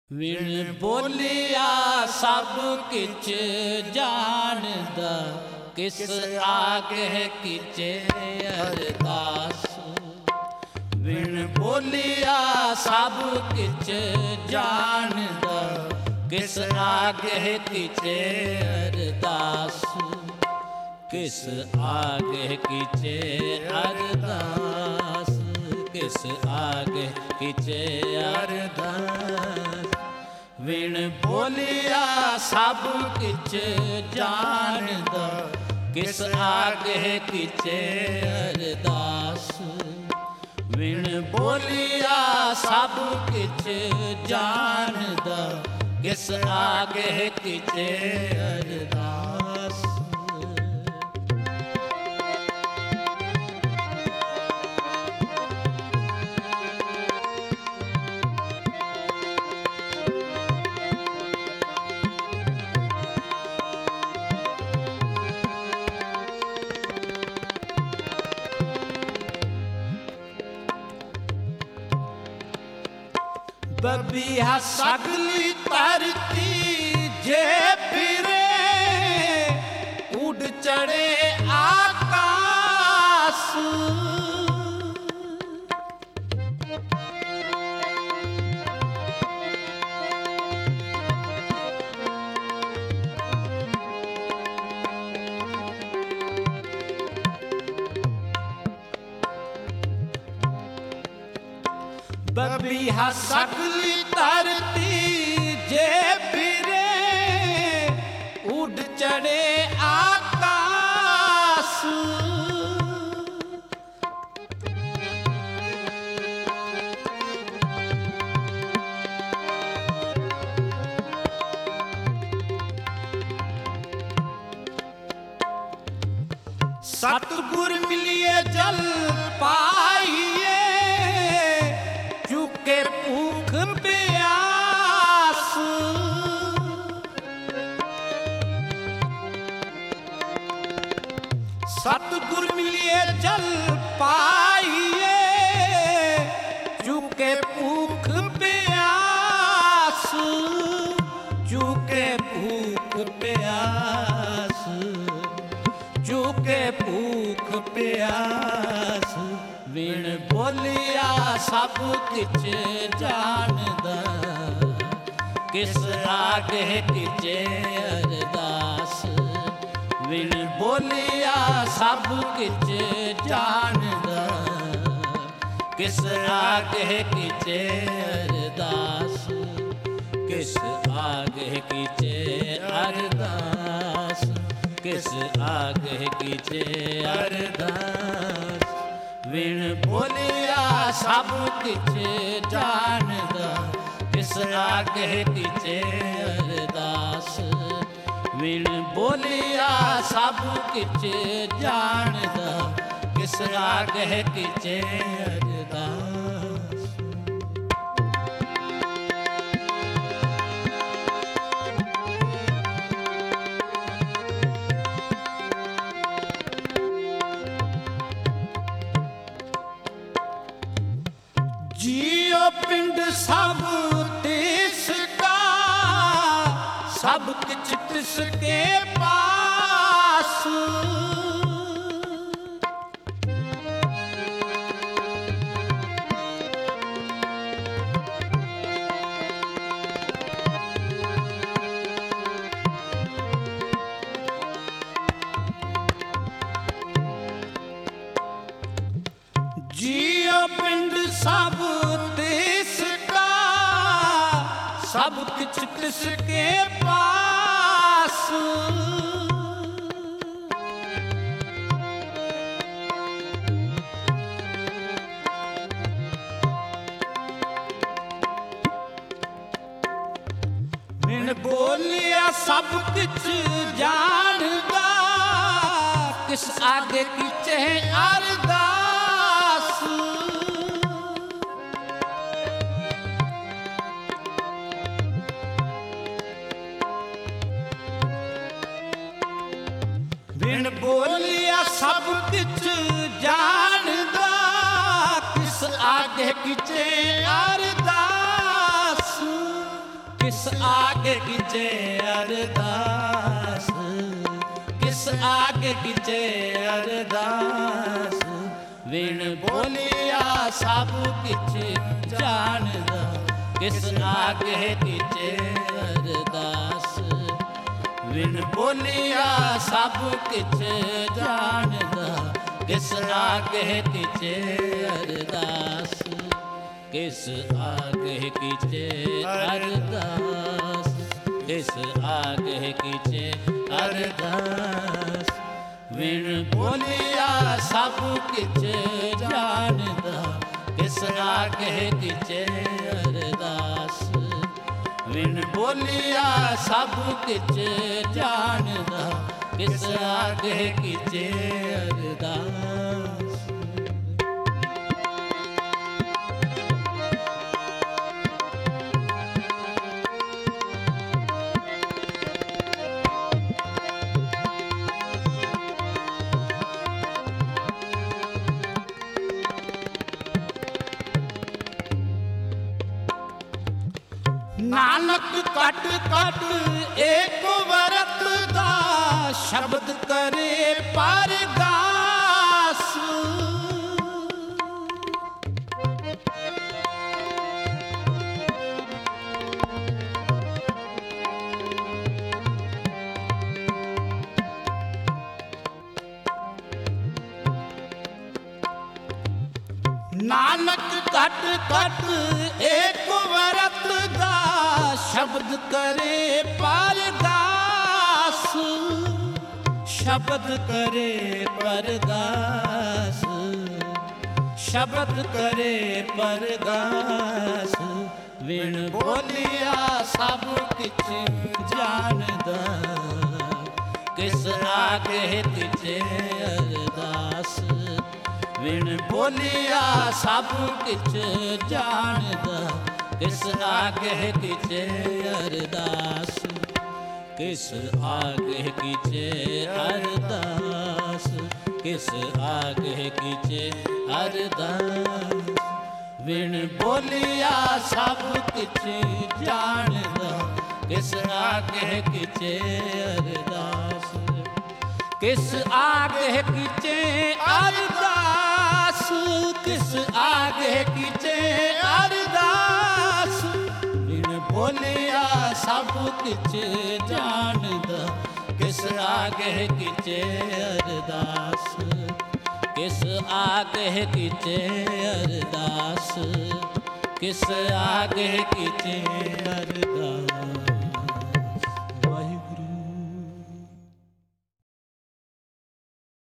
विण बोलिया सब किच जानदा, किस आगे किचे अरदास। विण बोलिया सब किच जानदा, किस आगे किचे अरदास। किस आगे किचे अरदास, किस आगे किचे अरदास। विण बोलिया सब किच जानदा, किस आगे किचे अरदास। विण बोलिया सब किच जानदा, किस आगे किचे अरदास। बबिया सगली धरती जे फिरे, उड़ चढ़े आकाश। बबिया सगली धरती जे फिरे, उड़ चढ़े आकाश। सतगुर मिलिए जल पाइए, चुके भूख प्यास। सतगुर मिलिए जल पाइए, चुके भूख प्यास। चुके भूख प्यास, चुके भूख प्यास। विण बोलिया सब किच जानदा, किस आगे किचे अरदास। विण बोलिया सब किच जानदा, किस आगे किचे अरदास। किस आगे किचे अरदास, किस आगे किचे अरदास। विण बोलिया सब किच जानदा, किस आगे किचे अरदास। विण बोलिया सब किच जानदा, किस आगे किचे अरदास। जियो पिंड सब तिसका, सब किछ तिसके पास। जियो पिंड सब तिसका, सब किछ तिसके पास। विण बोलिया सब किछ जानदा, किस आगे किचे अरदास। विण बोलिया सब किछ जानदा, किस आगे किचे अरदास। ਕਿਸ ਆਗੇ ਕੀਚੇ ਅਰਦਾਸ, ਕਿਸ ਆਗੇ ਕੀਚੇ ਅਰਦਾਸ। ਵਿਣ ਬੋਲਿਆ ਸਭ ਕਿਛ ਜਾਣਦਾ, ਕਿਸ ਆਗੇ ਕੀਚੇ ਅਰਦਾਸ। ਵਿਣ ਬੋਲਿਆ ਸਭ ਕਿਛ ਜਾਣਦਾ, ਕਿਸ ਆਗੇ ਕੀਚੇ ਅਰਦਾਸ। ਕਿਸ ਆਗੇ ਕੀਚੇ ਅਰਦਾਸ, ਕਿਸ ਆਗੇ ਕੀਚੇ ਅਰਦਾਸ। ਵਿਣ ਬੋਲਿਆ ਸਭ ਕਿਛ ਜਾਣਦਾ, ਕਿਸ ਆਗੇ ਕੀਚੇ ਅਰਦਾਸ। ਵਿਣ ਬੋਲਿਆ ਸਭ ਕਿਛ ਜਾਣਦਾ, ਕਿਸ ਆਗੇ ਕੀਚੇ ਅਰਦਾਸ। ਨਾਨਕ ਕਟ ਕਟ ਏਕ ਵਰਤ ਦਾ, ਸ਼ਬਦ ਕਰੇ ਪਰਗਾਸ। ਨਾਨਕ ਕਟ ਕਟ ਏਕ ਵਰਤ ਦਾ, ਸ਼ਬਦ ਕਰੇ ਪਰਗਾਸ। ਸ਼ਬਦ ਕਰੇ ਪਰਗਾਸ, ਸ਼ਬਦ ਕਰੇ ਪਰਗਾਸ। ਵਿਣ ਬੋਲਿਆ ਸਭ ਕਿਛ ਜਾਣਦਾ, ਕਿਸ ਆਗੇ ਕੀਚੇ ਅਰਦਾਸ। ਵਿਣ ਬੋਲਿਆ ਸਭ ਕਿਛ ਜਾਣਦਾ, ਕਿਸ ਆਗੇ ਕੀਚੇ ਅਰਦਾਸ। ਕਿਸ ਆਗੇ ਕੀਚੇ ਅਰਦਾਸ, ਕਿਸ ਆਗੇ ਕੀਚੇ ਅਰਦਾਸ। ਵਿਣ ਬੋਲਿਆ ਸਭ ਕਿਛ ਜਾਣਦਾ, ਕਿਸ ਆਗੇ ਕੀਚੇ ਅਰਦਾਸ। ਕਿਸ ਆਗੇ ਕੀਚੇ ਅਰਦਾਸ, ਕਿਸ ਆਗੇ ਕੀਚੇ ਅਰਦਾਸ। ਵਿਣ ਬੋਲਿਆ ਸਭ ਕਿਛ ਜਾਣਦਾ, ਕਿਸ ਆਗੇ ਕੀਚੇ ਅਰਦਾਸ। ਕਿਸ ਆਗੇ ਕੀਚੇ ਅਰਦਾਸ, ਕਿਸ ਆਗੇ ਕੀਚੇ